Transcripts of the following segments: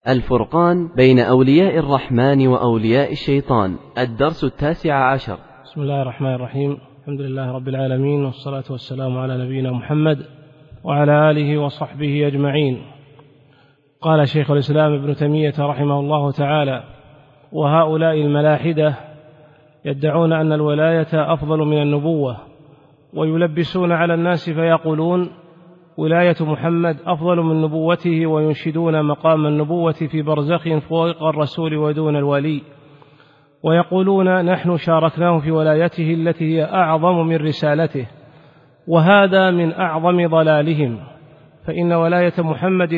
الفرقان بين أولياء الرحمن وأولياء الشيطان، الدرس 19. بسم الله الرحمن الرحيم. الحمد لله رب العالمين، والصلاة والسلام على نبينا محمد وعلى آله وصحبه أجمعين. قال شيخ الإسلام ابن تيمية رحمه الله تعالى: وهؤلاء الملاحدة يدعون أن الولاية أفضل من النبوة، ويلبسون على الناس فيقولون ولاية محمد أفضل من نبوته، وينشدون مقام النبوة في برزخ فوق الرسول ودون الولي، ويقولون نحن شاركناه في ولايته التي هي أعظم من رسالته، وهذا من أعظم ضلالهم، فإن ولاية محمد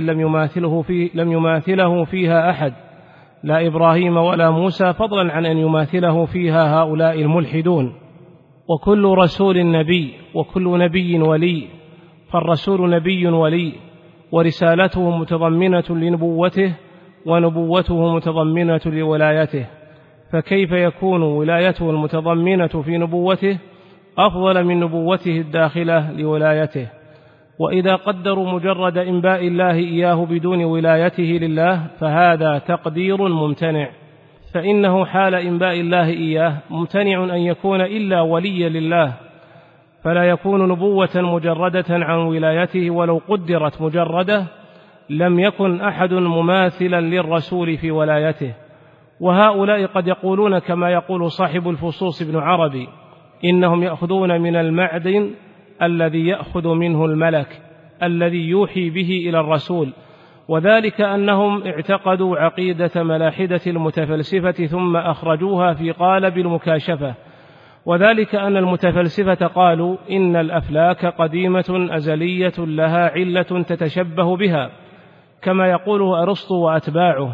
لم يماثله فيها أحد، لا إبراهيم ولا موسى، فضلا عن أن يماثله فيها هؤلاء الملحدون. وكل رسول نبي، وكل نبي ولي، فالرسول نبي ولي، ورسالته متضمنة لنبوته، ونبوته متضمنة لولايته، فكيف يكون ولايته المتضمنة في نبوته أفضل من نبوته الداخلة لولايته؟ وإذا قدروا مجرد إنباء الله إياه بدون ولايته لله فهذا تقدير ممتنع، فإنه حال إنباء الله إياه ممتنع أن يكون إلا وليا لله، فلا يكون نبوة مجردة عن ولايته، ولو قدرت مجردة لم يكن أحد مماثلا للرسول في ولايته. وهؤلاء قد يقولون كما يقول صاحب الفصوص ابن عربي: إنهم يأخذون من المعدن الذي يأخذ منه الملك الذي يوحي به إلى الرسول، وذلك أنهم اعتقدوا عقيدة ملاحدة المتفلسفة ثم أخرجوها في قالب المكاشفة، وذلك أن المتفلسفة قالوا إن الأفلاك قديمة أزلية لها علة تتشبه بها، كما يقوله أرسطو وأتباعه: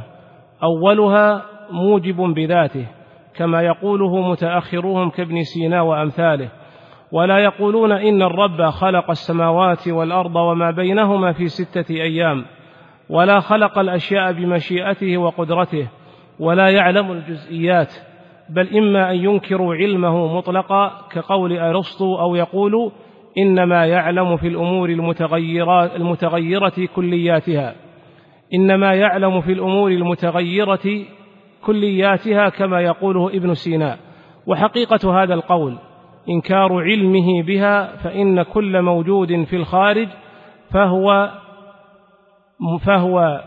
أولها موجب بذاته، كما يقوله متأخرهم كابن سينا وأمثاله. ولا يقولون إن الرب خلق السماوات والأرض وما بينهما في 6 أيام، ولا خلق الأشياء بمشيئته وقدرته، ولا يعلم الجزئيات، بل إما أن ينكروا علمه مطلقا كقول أرسطو، أو يقولوا إنما يعلم في الأمور المتغيرة كلياتها، إنما يعلم في الأمور المتغيرة كلياتها كما يقوله ابن سينا. وحقيقة هذا القول إنكار علمه بها، فإن كل موجود في الخارج فهو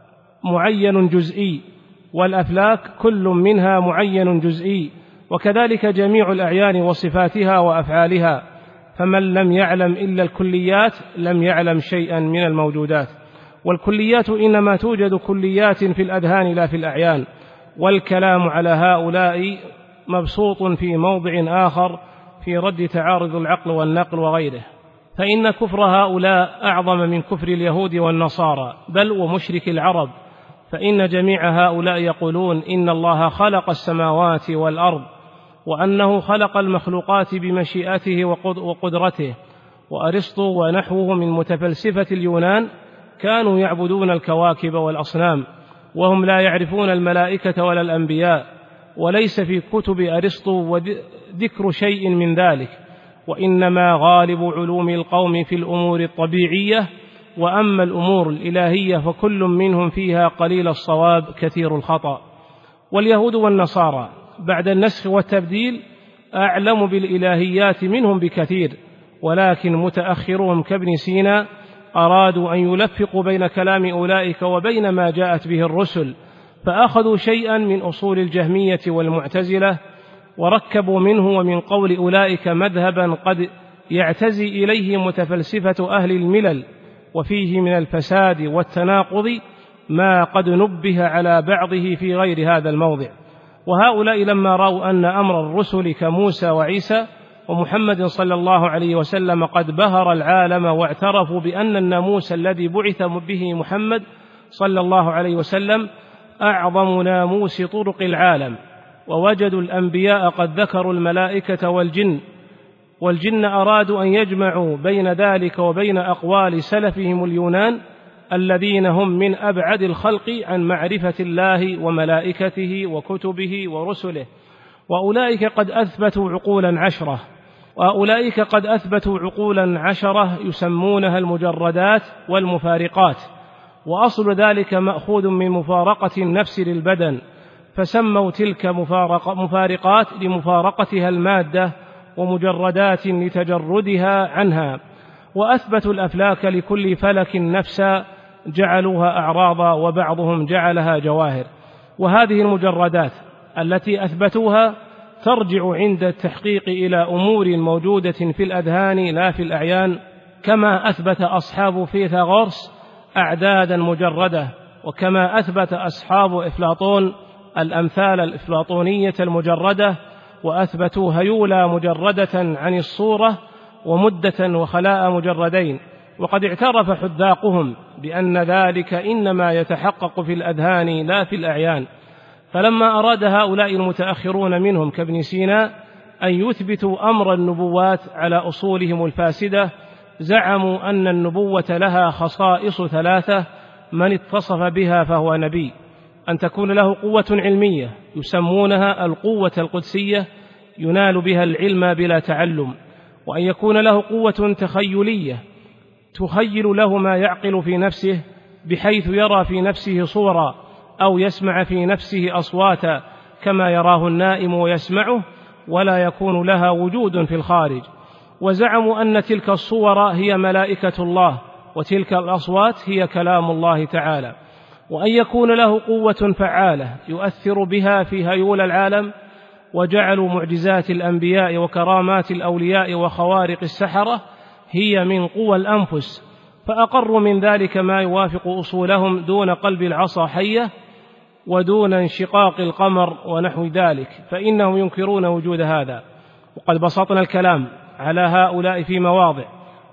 معين جزئي، والأفلاك كل منها معين جزئي، وكذلك جميع الأعيان وصفاتها وأفعالها، فمن لم يعلم إلا الكليات لم يعلم شيئا من الموجودات، والكليات إنما توجد كليات في الأذهان لا في الأعيان. والكلام على هؤلاء مبسوط في موضع آخر في رد تعارض العقل والنقل وغيره، فإن كفر هؤلاء أعظم من كفر اليهود والنصارى بل ومشرك العرب، فإن جميع هؤلاء يقولون إن الله خلق السماوات والأرض، وأنه خلق المخلوقات بمشيئته وقدرته. وأرسطو ونحوه من متفلسفة اليونان كانوا يعبدون الكواكب والأصنام، وهم لا يعرفون الملائكة ولا الأنبياء، وليس في كتب أرسطو ذكر شيء من ذلك، وإنما غالب علوم القوم في الأمور الطبيعية، وأما الأمور الإلهية فكل منهم فيها قليل الصواب كثير الخطأ. واليهود والنصارى بعد النسخ والتبديل أعلم بالإلهيات منهم بكثير، ولكن متأخرهم كابن سينا أرادوا أن يلفقوا بين كلام أولئك وبين ما جاءت به الرسل، فأخذوا شيئا من أصول الجهمية والمعتزلة، وركبوا منه ومن قول أولئك مذهبا قد يعتزي إليه متفلسفة أهل الملل، وفيه من الفساد والتناقض ما قد نبه على بعضه في غير هذا الموضع. وهؤلاء لما رأوا أن أمر الرسل كموسى وعيسى ومحمد صلى الله عليه وسلم قد بهر العالم، واعترفوا بأن الناموس الذي بعث به محمد صلى الله عليه وسلم أعظم ناموس طرق العالم، ووجدوا الأنبياء قد ذكروا الملائكة والجن أرادوا أن يجمعوا بين ذلك وبين أقوال سلفهم اليونان الذين هم من أبعد الخلق عن معرفة الله وملائكته وكتبه ورسله. وأولئك قد أثبتوا عقولا 10 يسمونها المجردات والمفارقات، وأصل ذلك مأخوذ من مفارقة النفس للبدن، فسموا تلك مفارقات لمفارقتها المادة ومجردات لتجردها عنها. وأثبتوا الأفلاك لكل فلك نفسا جعلوها أعراضا وبعضهم جعلها جواهر. وهذه المجردات التي أثبتوها ترجع عند التحقيق إلى أمور موجودة في الأذهان لا في الأعيان، كما أثبت أصحاب فيثاغورس أعدادا مجردة، وكما أثبت أصحاب أفلاطون الأمثال الأفلاطونية المجردة، وأثبتوا هيولا مجردة عن الصورة ومدة وخلاء مجردين. وقد اعترف حذاقهم بأن ذلك إنما يتحقق في الأذهان لا في الأعيان. فلما أراد هؤلاء المتأخرون منهم كابن سينا أن يثبتوا أمر النبوات على أصولهم الفاسدة، زعموا أن النبوة لها خصائص ثلاثة: من اتصف بها فهو نبي، أن تكون له قوة علمية يسمونها القوة القدسية ينال بها العلم بلا تعلم، وأن يكون له قوة تخيلية تخيل له ما يعقل في نفسه بحيث يرى في نفسه صورا أو يسمع في نفسه أصواتا كما يراه النائم ويسمعه، ولا يكون لها وجود في الخارج. وزعموا أن تلك الصور هي ملائكة الله، وتلك الأصوات هي كلام الله تعالى. وأن يكون له قوة فعالة يؤثر بها في هيول العالم. وجعلوا معجزات الأنبياء وكرامات الأولياء وخوارق السحرة هي من قوى الأنفس، فأقروا من ذلك ما يوافق أصولهم دون قلب العصا حية ودون انشقاق القمر ونحو ذلك، فإنهم ينكرون وجود هذا. وقد بسطنا الكلام على هؤلاء في مواضع،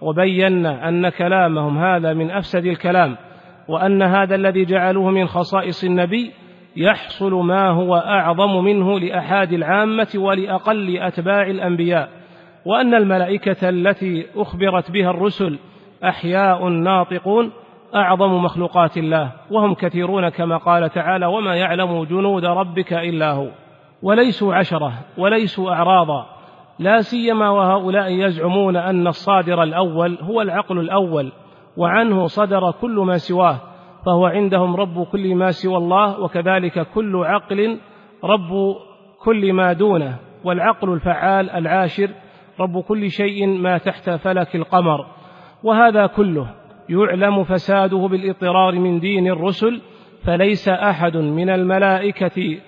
وبينا أن كلامهم هذا من أفسد الكلام، وأن هذا الذي جعلوه من خصائص النبي يحصل ما هو أعظم منه لأحد العامة ولأقل أتباع الأنبياء، وأن الملائكة التي أخبرت بها الرسل أحياء ناطقون أعظم مخلوقات الله، وهم كثيرون كما قال تعالى: وما يعلم جنود ربك إلا هو. وليسوا عشرة وليسوا أعراضا، لا سيما وهؤلاء يزعمون أن الصادر الأول هو العقل الأول، وعنه صدر كل ما سواه، فهو عندهم رب كل ما سوى الله، وكذلك كل عقل رب كل ما دونه، والعقل الفعال العاشر رب كل شيء ما تحت فلك القمر. وهذا كله يعلم فساده بالاضطرار من دين الرسل، فليس أحد من الملائكة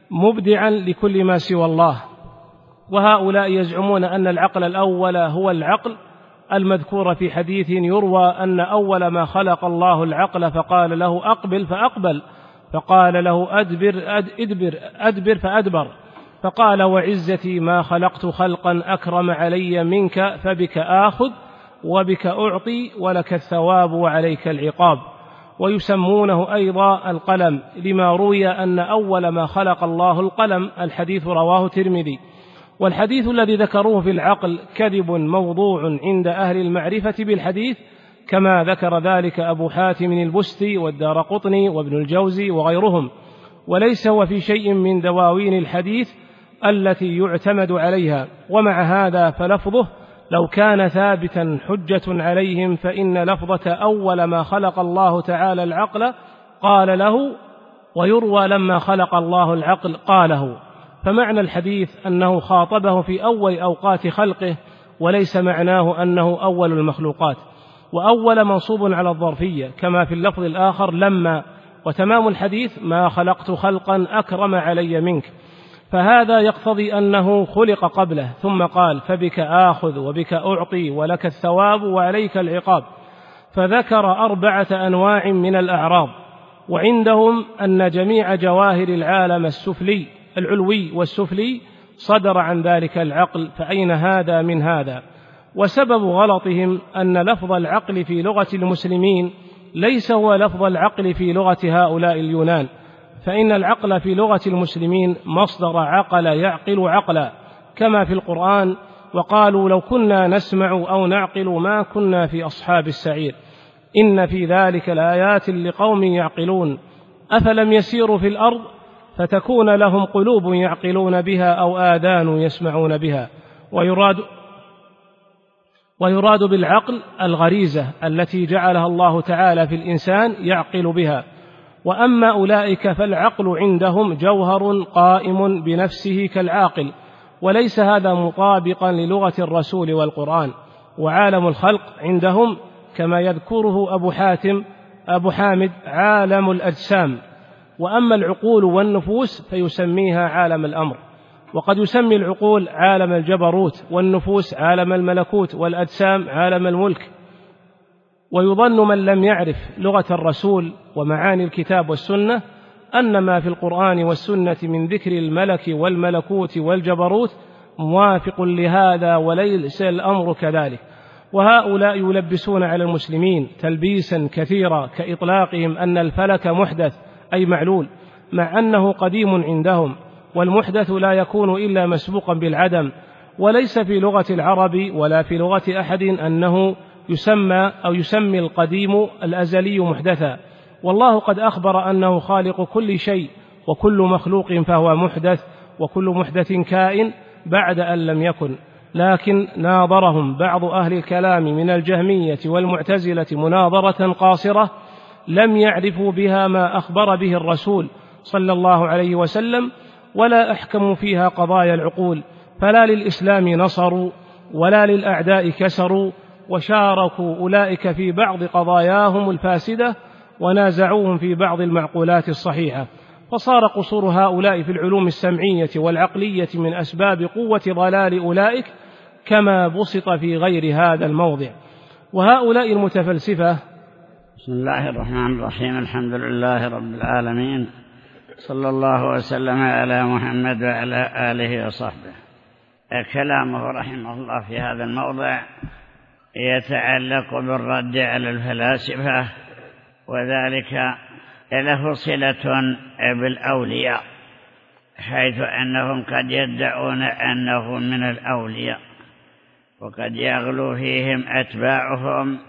مبدعا لكل ما سوى الله. وهؤلاء يزعمون أن العقل الأول هو العقل المذكور في حديث يروى أن أول ما خلق الله العقل فقال له أقبل فأقبل، فقال له أدبر فأدبر، فقال: وعزتي ما خلقت خلقا أكرم علي منك، فبك آخذ وبك أعطي ولك الثواب وعليك العقاب. ويسمونه أيضا القلم، لما روي أن أول ما خلق الله القلم، الحديث رواه الترمذي. والحديث الذي ذكروه في العقل كذب موضوع عند أهل المعرفة بالحديث، كما ذكر ذلك أبو حاتم البستي والدارقطني وابن الجوزي وغيرهم، وليس هو في شيء من دواوين الحديث التي يعتمد عليها. ومع هذا فلفظه لو كان ثابتا حجة عليهم، فإن لفظة أول ما خلق الله تعالى العقل قال له، ويروى لما خلق الله العقل قاله، فمعنى الحديث أنه خاطبه في أول أوقات خلقه، وليس معناه أنه أول المخلوقات. وأول منصوب على الظرفية كما في اللفظ الآخر لما، وتمام الحديث ما خلقت خلقا أكرم علي منك، فهذا يقتضي أنه خلق قبله ثم قال: فبك آخذ وبك أعطي ولك الثواب وعليك العقاب. فذكر 4 أنواع من الأعراض. وعندهم أن جميع جواهر العالم العلوي والسفلي صدر عن ذلك العقل، فأين هذا من هذا؟ وسبب غلطهم أن لفظ العقل في لغة المسلمين ليس هو لفظ العقل في لغة هؤلاء اليونان، فإن العقل في لغة المسلمين مصدر عقل يعقل عقلا كما في القرآن: وقالوا لو كنا نسمع أو نعقل ما كنا في أصحاب السعير، إن في ذلك لآيات لقوم يعقلون، أفلم يسيروا في الأرض فتكون لهم قلوب يعقلون بها أو آذان يسمعون بها. ويراد بالعقل الغريزة التي جعلها الله تعالى في الإنسان يعقل بها. وأما أولئك فالعقل عندهم جوهر قائم بنفسه كالعاقل، وليس هذا مطابقا للغة الرسول والقرآن. وعالم الخلق عندهم كما يذكره أبو حامد عالم الأجسام، وأما العقول والنفوس فيسميها عالم الأمر. وقد يسمي العقول عالم الجبروت، والنفوس عالم الملكوت، والأجسام عالم الملك. ويظن من لم يعرف لغة الرسول ومعاني الكتاب والسنة أن ما في القرآن والسنة من ذكر الملك والملكوت والجبروت موافق لهذا، وليس الأمر كذلك. وهؤلاء يلبسون على المسلمين تلبيسا كثيرا، كإطلاقهم أن الفلك محدث أي معلول، مع أنه قديم عندهم، والمحدث لا يكون إلا مسبوقا بالعدم. وليس في لغة العرب ولا في لغة أحد أنه يسمي القديم الأزلي محدثا. والله قد أخبر أنه خالق كل شيء، وكل مخلوق فهو محدث، وكل محدث كائن بعد أن لم يكن. لكن ناظرهم بعض أهل الكلام من الجهمية والمعتزلة مناظرة قاصرة لم يعرفوا بها ما أخبر به الرسول صلى الله عليه وسلم، ولا أحكموا فيها قضايا العقول، فلا للإسلام نصروا ولا للأعداء كسروا، وشاركوا أولئك في بعض قضاياهم الفاسدة، ونازعوهم في بعض المعقولات الصحيحة. فصار قصور هؤلاء في العلوم السمعية والعقلية من أسباب قوة ضلال أولئك، كما بسط في غير هذا الموضع. وهؤلاء المتفلسفة. بسم الله الرحمن الرحيم. الحمد لله رب العالمين، صلى الله وسلم على محمد وعلى آله وصحبه. كلامه رحمه الله في هذا الموضع يتعلق بالرد على الفلاسفة، وذلك له صلة بالأولياء، حيث أنهم قد يدعون أنهم من الأولياء، وقد يغلو فيهم أتباعهم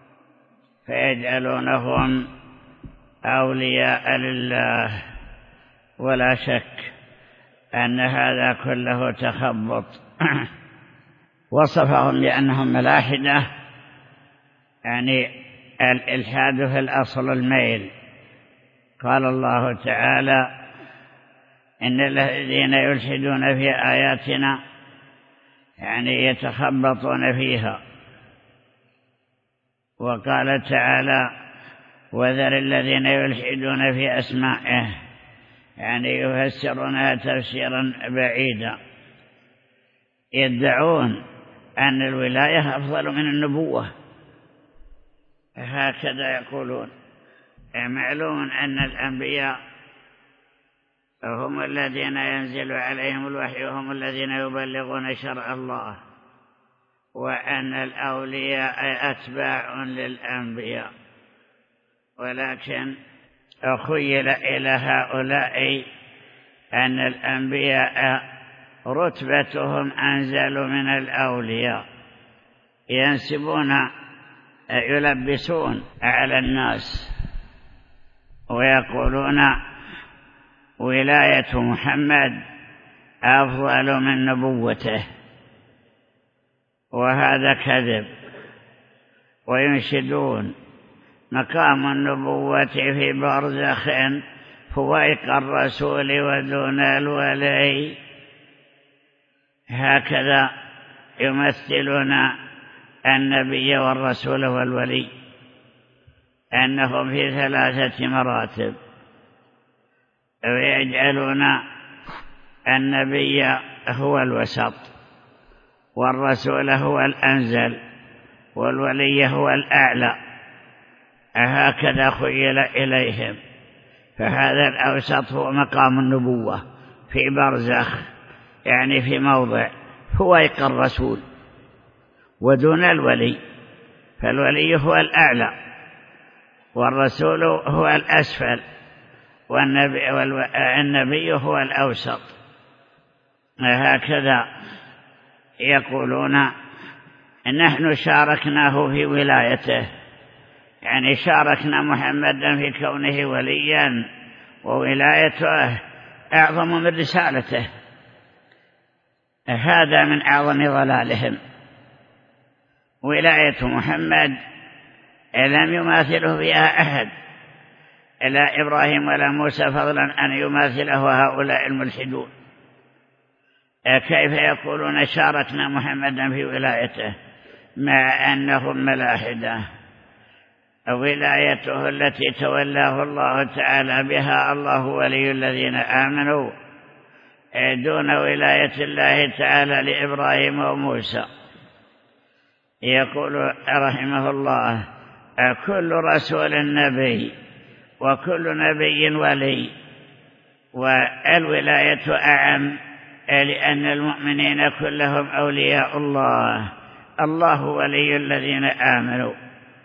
فيجعلونهم أولياء لله. ولا شك أن هذا كله تخبط. وصفهم بأنهم ملاحدة، يعني الإلحاد في الأصل الميل. قال الله تعالى: إن الذين يلحدون في آياتنا، يعني يتخبطون فيها. وقال تعالى: وذر الذين يلحدون في أسمائه، يعني يفسرونها تفسيرا بعيدا. يدعون أن الولاية أفضل من النبوة، هكذا يقولون. معلوم أن الأنبياء هم الذين ينزل عليهم الوحي، وهم الذين يبلغون شرع الله، وأن الأولياء أتباع للأنبياء. ولكن خيل إلى هؤلاء أن الأنبياء رتبتهم أنزل من الأولياء، يلبسون على الناس ويقولون ولاية محمد أفضل من نبوته، وهذا كذب. وينشدون مقام النبوة في برزخ فوق الرسول ودون الولي. هكذا يمثلون النبي والرسول والولي، أنهم في 3 مراتب. ويجعلون النبي هو الوسط، والرسول هو الأنزل، والولي هو الأعلى. هكذا خيل إليهم. فهذا الأوسط هو مقام النبوة في برزخ، يعني في موضع فوق الرسول ودون الولي، فالولي هو الأعلى والرسول هو الأسفل، والنبي هو الأوسط. هكذا يقولون نحن شاركناه في ولايته، يعني شاركنا محمدا في كونه وليا، وولايته أعظم من رسالته. هذا من أعظم ضلالهم. ولاية محمد لم يماثله فيها أحد، لا إبراهيم ولا موسى، فضلا أن يماثله هؤلاء الملحدون. كيف يقولون شاركنا محمدا في ولايته مع أنهم ملاحدة؟ ولايته التي تولاه الله تعالى بها الله ولي الذين آمنوا دون ولاية الله تعالى لإبراهيم وموسى. يقول رحمه الله: كل رسول نبي وكل نبي ولي، والولاية أعم لأن المؤمنين كلهم أولياء الله، الله ولي الذين آمنوا.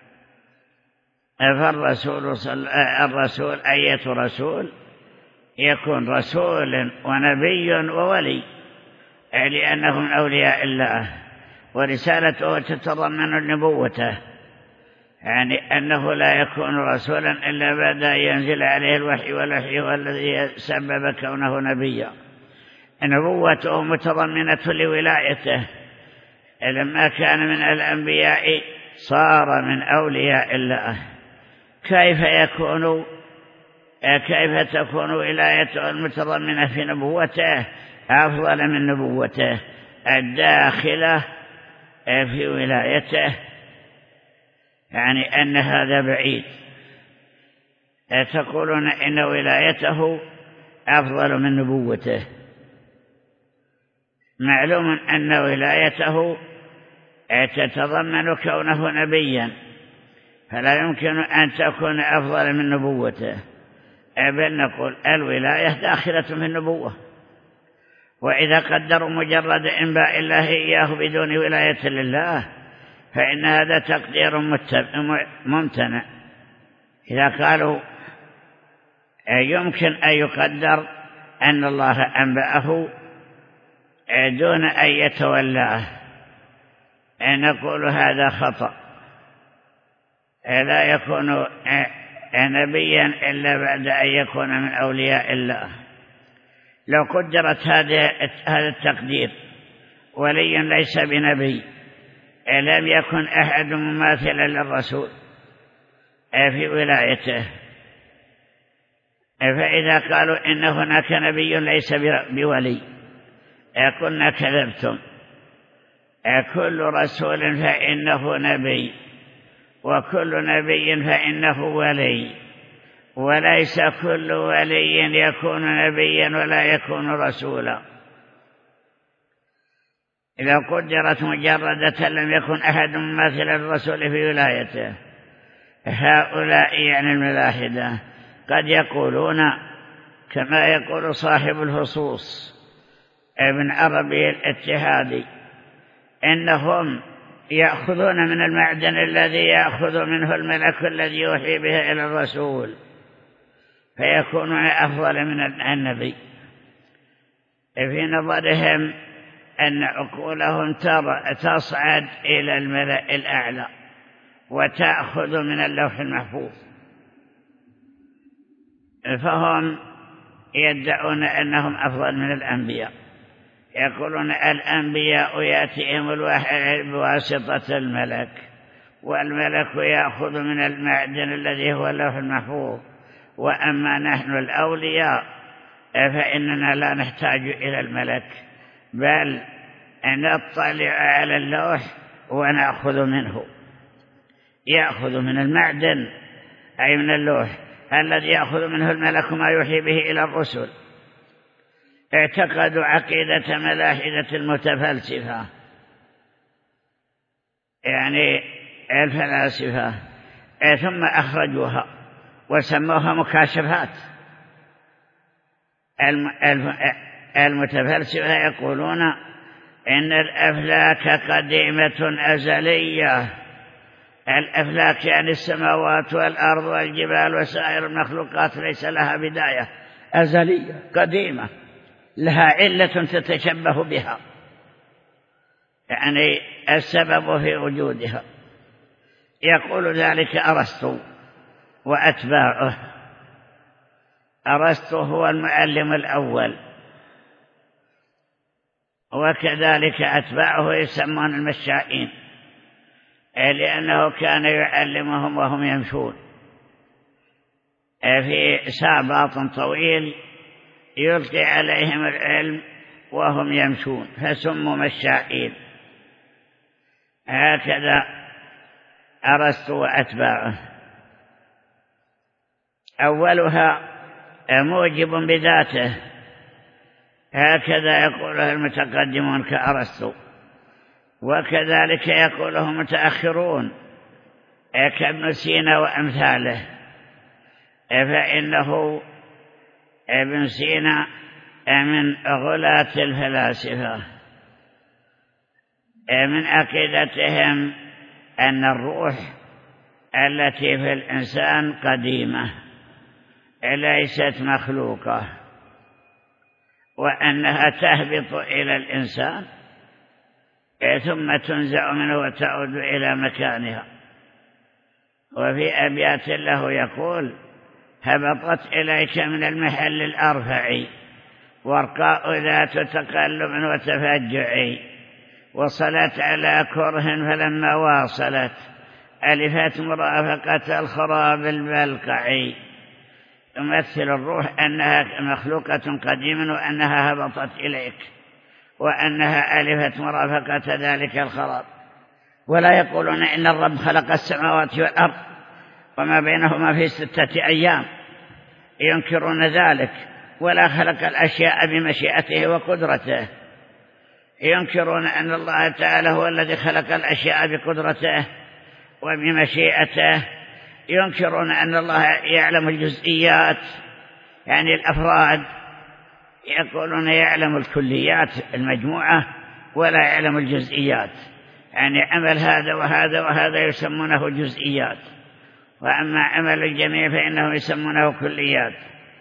فالرسول أية رسول يكون رسول ونبي وولي، لأنهم أولياء الله، ورسالته تتضمن نبوته، يعني أنه لا يكون رسولا إلا بعد أن ينزل عليه الوحي، والوحي هو الذي سبب كونه نبيا. نبوته متضمنة لولايته، لما كان من الأنبياء صار من أولياء الله. كيف تكون ولايته المتضمنة في نبوته أفضل من نبوته الداخلة في ولايته؟ يعني أن هذا بعيد. تقولون إن ولايته أفضل من نبوته. معلوم أن ولايته تتضمن كونه نبيا، فلا يمكن أن تكون أفضل من نبوته، بل نقول الولاية داخلة في النبوة. وإذا قدروا مجرد إنباء الله إياه بدون ولاية لله فإن هذا تقدير ممتنع. إذا قالوا يمكن أن يقدر أن الله أنبأه دون أن يتولاه، نقول هذا خطأ. لا يكون نبيا إلا بعد أن يكون من أولياء الله. لو قدرت هذا التقدير ولي ليس بنبي لم يكن أحد مماثلا للرسول في ولايته. فإذا قالوا إن هناك نبي ليس بولي قلنا كذبتم. كل رسول فإنه نبي، وكل نبي فإنه ولي، وليس كل ولي يكون نبيا ولا يكون رسولا. إذا قدرت مجردة لم يكن أحد مماثلا للرسول في ولايته. هؤلاء يعني الملاحدة قد يقولون كما يقول صاحب الفصوص ابن عربي الاتحادي إنهم يأخذون من المعدن الذي يأخذ منه الملك الذي يوحي به إلى الرسول، فيكونون أفضل من النبي. في نظرهم أن عقولهم تصعد إلى الملأ الأعلى وتأخذ من اللوح المحفوظ، فهم يدعون أنهم أفضل من الأنبياء. يقولون الأنبياء يأتيهم الوحي بواسطة الملك، والملك يأخذ من المعدن الذي هو اللوح المحفوظ، وأما نحن الأولياء فإننا لا نحتاج إلى الملك، بل نطلع على اللوح ونأخذ منه. يأخذ من المعدن أي من اللوح الذي يأخذ منه الملك ما يوحي به إلى الرسل. اعتقدوا عقيدة ملاحدة المتفلسفة، يعني الفلاسفة، ثم أخرجوها وسموها مكاشفات. المتفلسفة يقولون إن الأفلاك قديمة أزلية. الأفلاك يعني السماوات والأرض والجبال وسائر المخلوقات ليس لها بداية، أزلية قديمة، لها علة تتشبه بها، يعني السبب في وجودها. يقول ذلك أرسطو وأتباعه. أرسطو هو المعلم الأول، وكذلك أتباعه يسمون المشائين، لأنه كان يعلمهم وهم يمشون في ساباط طويل يلقي عليهم العلم وهم يمشون فسموا مشائين. هكذا أرسطو وأتباعه. أولها موجب بذاته، هكذا يقوله المتقدمون كأرسطو، وكذلك يقوله متأخرون كابن سينا وأمثاله، فإنه ابن سينا من غلاة الفلاسفة، من عقيدتهم أن الروح التي في الإنسان قديمة ليست مخلوقة، وأنها تهبط إلى الإنسان ثم تنزع منه وتعود إلى مكانها. وفي أبيات له يقول: هبطت إليك من المحل الأرفع ورقاء ذات تقلب وتفجع، وصلت على كره فلما واصلت ألفت مرافقة الخراب البلقع. تمثل الروح أنها مخلوقة قديما وأنها هبطت إليك وأنها ألفت مرافقة ذلك الخراب. ولا يقولون إن الرب خلق السماوات والأرض وما بينهما في 6 أيام، ينكرون ذلك. ولا خلق الأشياء بمشيئته وقدرته، ينكرون أن الله تعالى هو الذي خلق الأشياء بقدرته وبمشيئته. ينكرون أن الله يعلم الجزئيات يعني الأفراد، يقولون يعلم الكليات المجموعة ولا يعلم الجزئيات، يعني عمل هذا وهذا وهذا يسمونه جزئيات، وأما عمل الجميع فإنهم يسمونه كليات.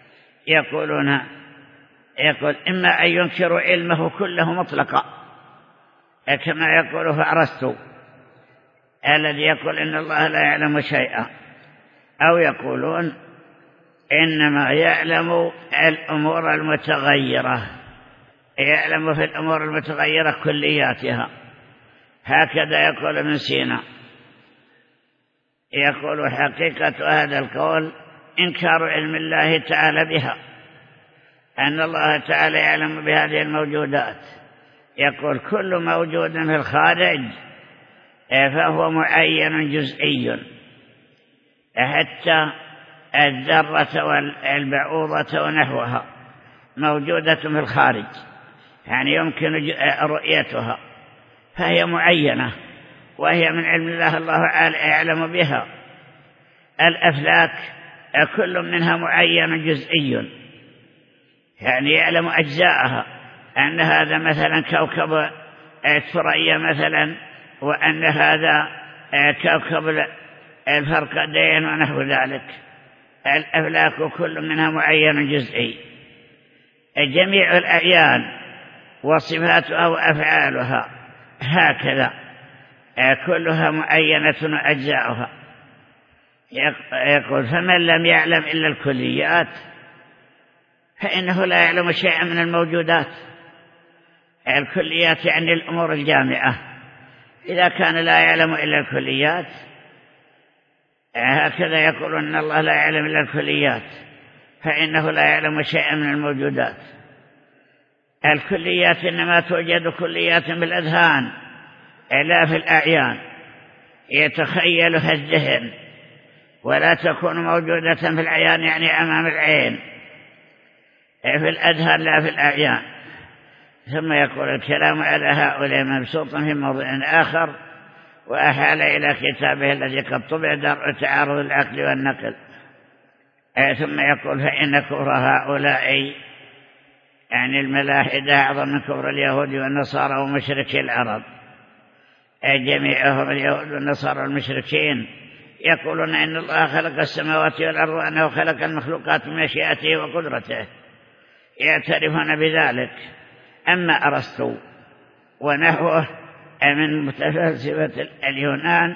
يقول إما أن ينكروا علمه كله مطلقا كما يقول فأرسطو الذي يقول إن الله لا يعلم شيئا، أو يقولون إنما يعلم الأمور المتغيرة، يعلم في الأمور المتغيرة كلياتها. هكذا يقول ابن سينا. يقول حقيقة هذا القول إنكار علم الله تعالى بها، أن الله تعالى يعلم بهذه الموجودات. يقول كل موجود في الخارج فهو معين جزئي، حتى الذرة والبعوضة ونحوها موجودة في الخارج، يعني يمكن رؤيتها، فهي معينة وهي من علم الله، الله يعلم بها. الأفلاك كل منها معين جزئي، يعني يعلم أجزاءها، أن هذا مثلا كوكب الثريا مثلا، وأن هذا كوكب الفرقدين ونحو ذلك. الأفلاك كل منها معين جزئي. جميع الأعيان وصفاتها وأفعالها هكذا كلها معينة وأجزاؤها. يقول فمن لم يعلم إلا الكليات فإنه لا يعلم شيئا من الموجودات. الكليات يعني الأمور الجامعة. إذا كان لا يعلم إلا الكليات، هكذا يقول أن الله لا يعلم إلا الكليات، فإنه لا يعلم شيئا من الموجودات. الكليات إنما توجد كليات بالأذهان لا في الأعيان، يتخيلها الذهن، ولا تكون موجودة في الأعيان يعني أمام العين، في الأذهان لا في الأعيان. ثم يقول الكلام على هؤلاء مبسوط في موضع آخر، وأحال إلى كتابه الذي قد طبع درء تعارض العقل والنقل. ثم يقول فإن كفر هؤلاء يعني الملاحدة أعظم من كفر اليهود والنصارى ومشركي العرب. جميعهم اليهود والنصارى المشركين يقولون إن الله خلق السماوات والأرض وأنه خلق المخلوقات بمشيئته وقدرته، يعترفون بذلك. أما أرسطو ونحوه من متفلسفة اليونان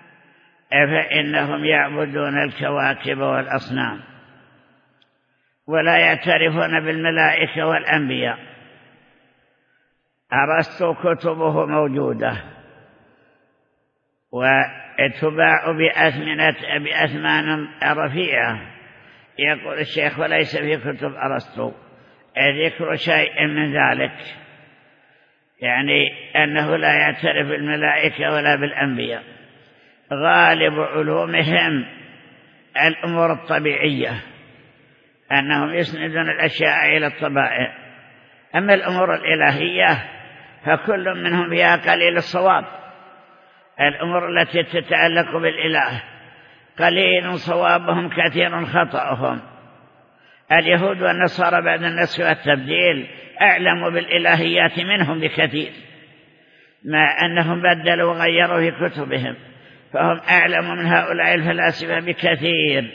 فإنهم يعبدون الكواكب والأصنام، ولا يعترفون بالملائكة والأنبياء. أرسطو كتبه موجودة، وتباع بأثمان رفيعة. يقول الشيخ: وليس في كتب أرسطو ذكر شيء من ذلك، يعني أنه لا يعترف بالملائكة ولا بالأنبياء. غالب علومهم الأمور الطبيعية، أنهم يسندون الأشياء إلى الطبائع. أما الأمور الإلهية فكل منهم فيها قليل الصواب. الأمور التي تتعلق بالإله قليل صوابهم كثير خطأهم. اليهود والنصارى بعد النسخ والتبديل أعلموا بالإلهيات منهم بكثير، مع أنهم بدلوا وغيروا في كتبهم، فهم أعلم من هؤلاء الفلاسفة بكثير.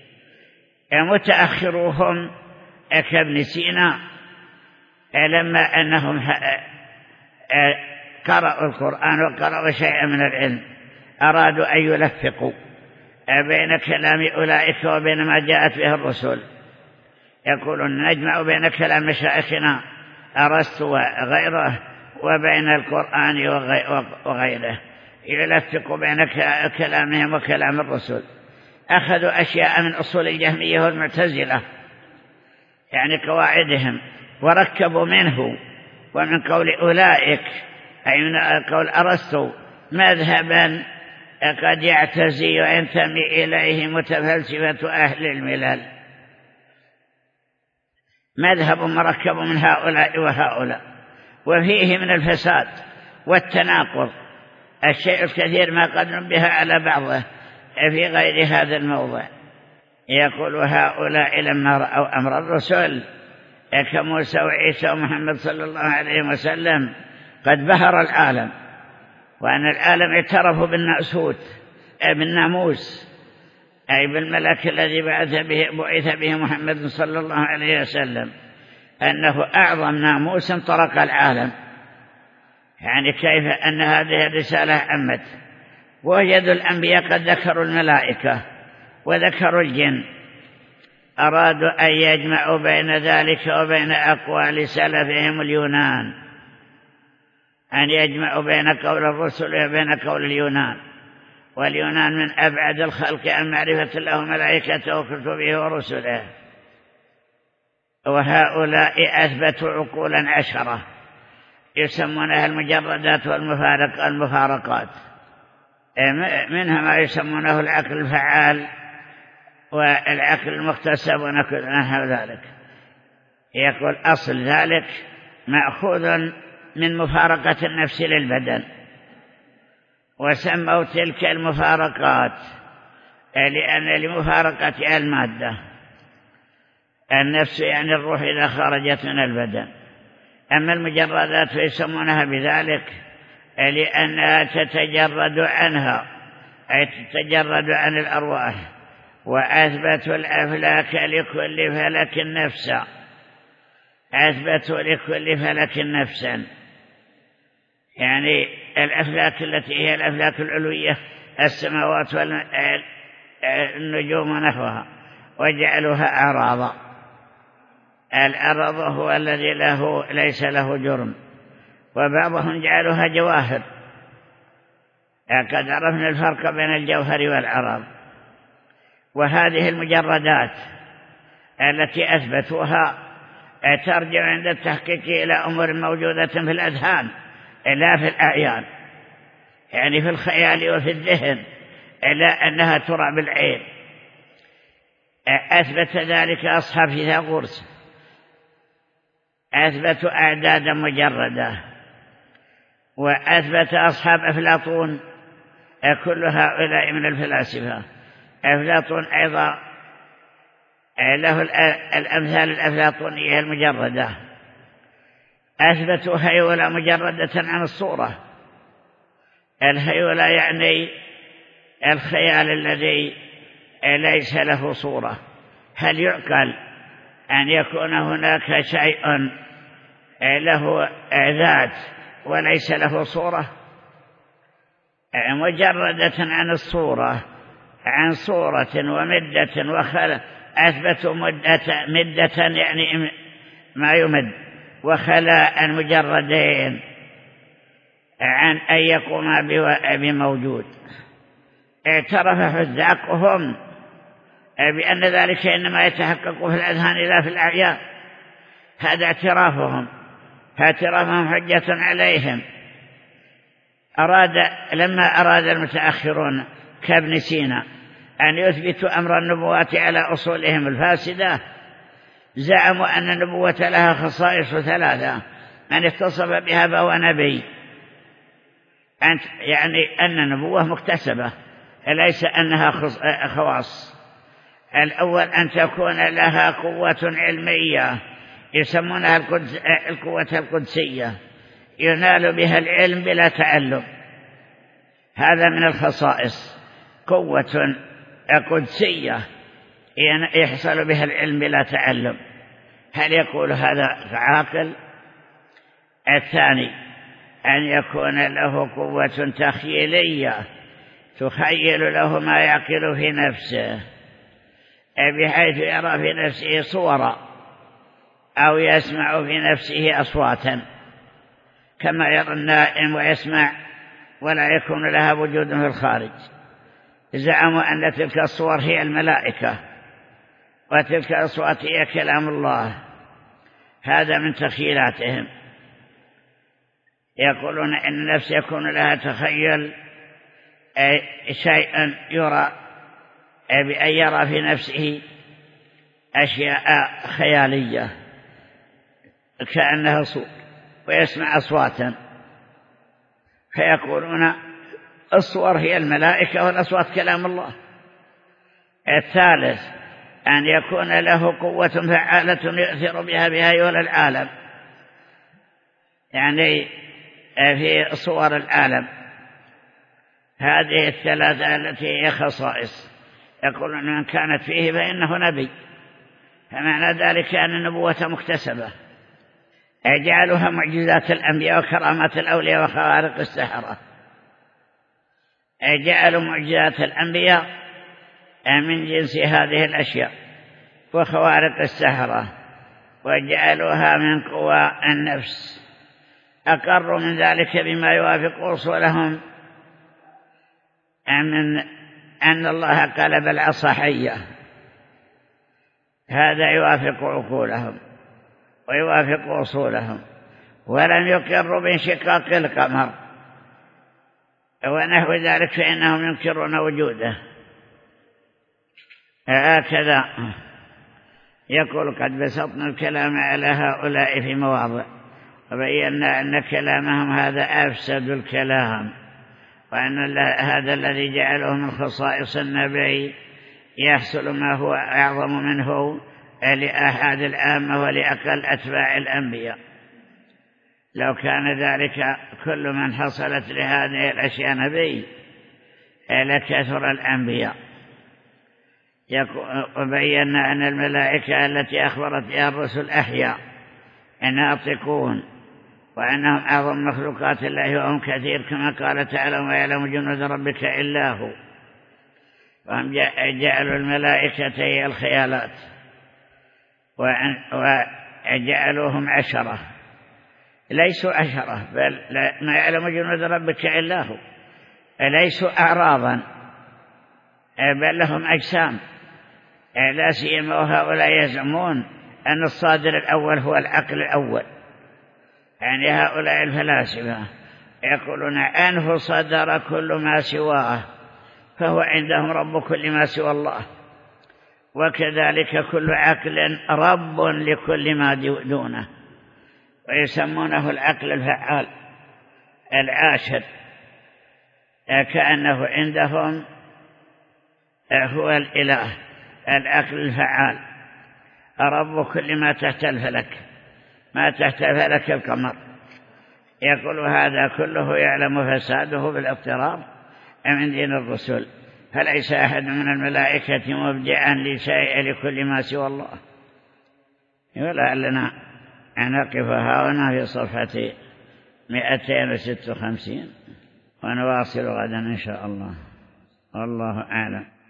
متأخروهم كابن سينا لما أنهم قرأوا القرآن وقرأوا شيئا من العلم أرادوا أن يلفقوا بين كلام أولئك وبين ما جاءت به الرسل. يقولون: نجمع بين كلام مشايخنا أرسطو وغيره وبين القرآن وغيره، يلفق بين كلامهم وكلام الرسل. أخذوا أشياء من أصول الجهمية والمعتزلة، يعني قواعدهم، وركبوا منه ومن قول أولئك، أي من قول أرسطو، مذهبا قد يعتزي وينتمي إليه متفلسفة أهل الملل، مذهب مركب من هؤلاء وهؤلاء، وفيه من الفساد والتناقض الشيء الكثير ما قد نبه على بعضه في غير هذا الموضع. يقول: هؤلاء لما رأوا أمر الرسل كموسى وعيسى ومحمد صلى الله عليه وسلم قد بهر العالم، وأن العالم اعترفوا بالناموس، أي بالملك الذي بعث به محمد صلى الله عليه وسلم، أنه أعظم ناموس طرق العالم. يعني كيف أن هذه الرسالة عمت. وجدوا الأنبياء قد ذكروا الملائكة وذكروا الجن، أرادوا أن يجمعوا بين ذلك وبين أقوال سلفهم اليونان، أن يجمعوا بين قول الرسل وبين قول اليونان. واليونان من أبعد الخلق عن معرفة الله ملائكته وكتبه ورسله. وهؤلاء أثبتوا عقولا 10 يسمونها المجردات والمفارقات، منها ما يسمونه العقل الفعال والعقل المكتسب ونحو ذلك. يقول: أصل ذلك مأخوذ من مفارقة النفس للبدن، وسموا تلك المفارقات لأن لمفارقة المادة، النفس يعني الروح إذا خرجت من البدن. أما المجردات فيسمونها بذلك لأنها تتجرد عنها، أي تتجرد عن الأرواح. وأثبتوا الأفلاك لكل فلك نفسا، أثبتوا لكل فلك نفسا، يعني الأفلاك التي هي الأفلاك العلوية، السماوات والنجوم ونحوها، وجعلوها أعراضا. الأرض هو الذي ليس له جرم، وبعضهم جعلوها جواهر. قد عرفنا الفرق بين الجوهر والعرض. وهذه المجردات التي أثبتوها ترجع عند التحقيق إلى أمور موجودة في الأذهان لا في الأعيان، يعني في الخيال وفي الذهن، إلا أنها ترى بالعين. أثبت ذلك أصحاب فيثاغورس، أثبتوا أعدادا مجردة. وأثبت أصحاب أفلاطون، كل هؤلاء من الفلاسفة. أفلاطون أيضا له الأمثال الأفلاطونية المجردة، أثبتوا هيولى مجردة عن الصورة. الهيولى يعني الخيال الذي ليس له صورة. هل يعقل أن يكون هناك شيء له ذات وليس له صورة؟ مجردة عن الصورة، عن صورة ومدة وخلق. أثبتوا مدة يعني ما يمد، وخلاء مجردين. عن أن يقوم بموجود. اعترف حذاقهم بأن ذلك إنما يتحقق في الأذهان لا في الأعيان. هذا اعترافهم، فاعترافهم حجة عليهم. لما أراد المتأخرون كابن سينا أن يثبتوا أمر النبوات على أصولهم الفاسدة، زعموا أن النبوة لها خصائص 3: من اتصف بها فهو نبي، يعني أن النبوة مكتسبة ليس أنها خواص. الأول أن تكون لها قوة علمية يسمونها القوة القدسية، ينال بها العلم بلا تعلم. هذا من الخصائص، قوة قدسية يحصل بها العلم بلا تعلم. هل يقول هذا عاقل؟ الثاني أن يكون له قوة تخيلية تخيل له ما يعقل في نفسه، بحيث يرى في نفسه صورا أو يسمع في نفسه أصواتا كما يرى النائم ويسمع ولا يكون لها وجود في الخارج. زعموا أن تلك الصور هي الملائكة وتلك الأصوات هي كلام الله. هذا من تخيلاتهم. يقولون إن النفس يكون لها تخيل شيئا يرى، بأن يرى في نفسه أشياء خيالية كأنها صور، ويسمع أصواتا، فيقولون الصور هي الملائكة والأصوات كلام الله. الثالث أن يكون له قوة فعالة يؤثر بها بهيول العالم، يعني في صور العالم. هذه الثلاثة التي هي خصائص. يقولون من كانت فيه فإنه نبي، فمعنى ذلك أن النبوة مكتسبة. جعلوها معجزات الأنبياء وكرامات الأولياء وخوارق السحرة. جعلوا معجزات الأنبياء من جنس هذه الأشياء وخوارق السحرة، وجعلوها من قوى النفس. أقروا من ذلك بما يوافق أصولهم من أن الله قلب العصا حية. هذا يوافق عقولهم ويوافق أصولهم. ولم يقروا بانشقاق القمر ونحو ذلك، فإنهم ينكرون وجوده. هكذا يقول قد بسطنا الكلام على هؤلاء في مواضع، وبينا أن كلامهم هذا أفسد الكلام، وأن هذا الذي جعله من خصائص النبي يحصل ما هو أعظم منه لأحد العامة ولأقل أتباع الأنبياء. لو كان ذلك كل من حصلت لهذه الأشياء نبي لكثر الأنبياء. وبينا أن الملائكة التي أخبرت بها الرسل أحياء ناطقون، وأنهم أعظم مخلوقات الله وهم كثير، كما قال تعالى وما يعلم جنود ربك إلا هو. وهم جعلوا الملائكة هي الخيالات وجعلوهم 10. ليسوا 10، بل ما يعلم جنود ربك إلا هو. ليسوا أعراضا، بل لهم أجسام. لا سيما وهؤلاء يزعمون أن الصادر الأول هو العقل الأول، يعني هؤلاء الفلاسفة يقولون أنه صدر كل ما سواه، فهو عندهم رب كل ما سوى الله. وكذلك كل عقل رب لكل ما دونه، ويسمونه العقل الفعال العاشر، كأنه عندهم هو الإله العقل الفعال، رب كل ما تحت الفلك، ما تحت فلك القمر. يقول هذا كله يعلم فساده بالاضطراب من دين الرسل، فليس أحد من الملائكة مبدعا لشيء لكل ما سوى الله. ولعلنا نقف هنا في صفحة 256 ونواصل غدا إن شاء الله. والله أعلم.